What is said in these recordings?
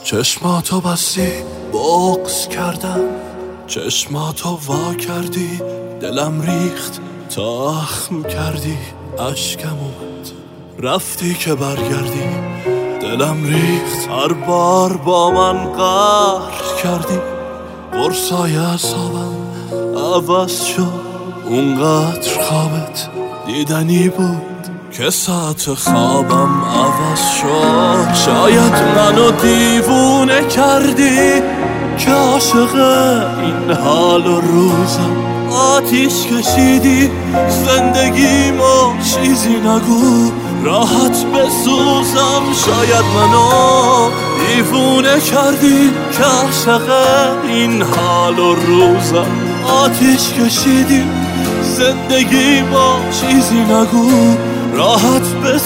چشماتو بستی بغض کردم، چشماتو وا کردی دلم ریخت تا اخم کردی. اشکم اومد رفتی که برگردی، دلم ریخت هر بار با من قهر کردی. قرصای اعصابم عوض شد، اونقدر خوابت دیدنی بود که ساعت خوابم عوض شد. شاید منو دیوونه کردی که عاشق این حال و روزم. آتیش کشیدی زندگیمو چیزی نگو راحت بسوزم. شاید منو دیوونه کردی که عاشق این حال و روزم. آتیش کشیدی زندگیمو چیزی نگو راحت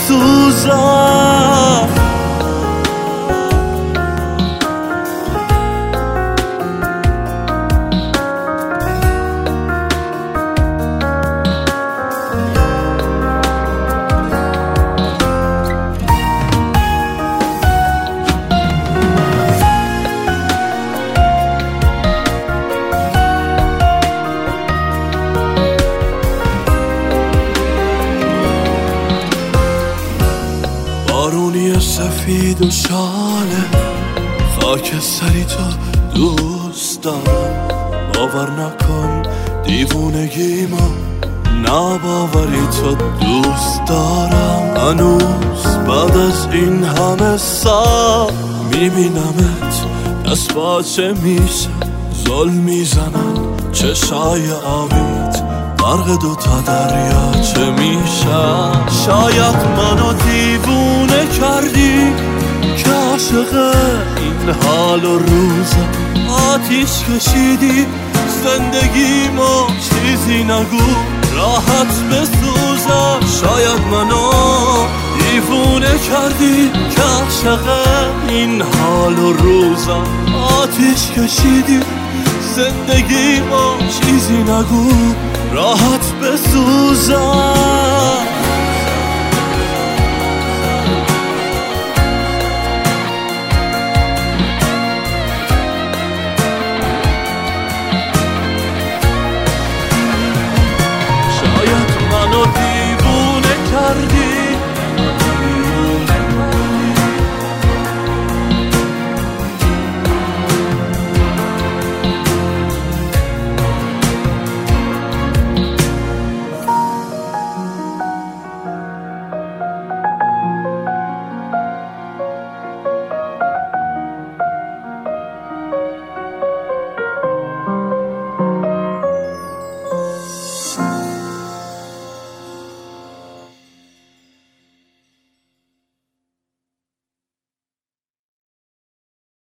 بسوزم. بارونی سفید و شاله خاکستری تو دوست دارم. باور نکن دیوونگیمو، ناباوری تو دوست دارم. هنوز بعد از این همه سال میبینمت دست باچه میشه، ظلم میزنن چشای آبیت، غرق دوتا دریاچه میشم. شاید منو دیوونه کردی که عاشق این حال و روزم. آتیش کشیدی زندگیمو چیزی نگو راحت بسوزم. شاید منو دیوونه کردی که عاشق این حال و روزم. آتیش کشیدی زندگیمو چیزی نگو راحت بسوزم.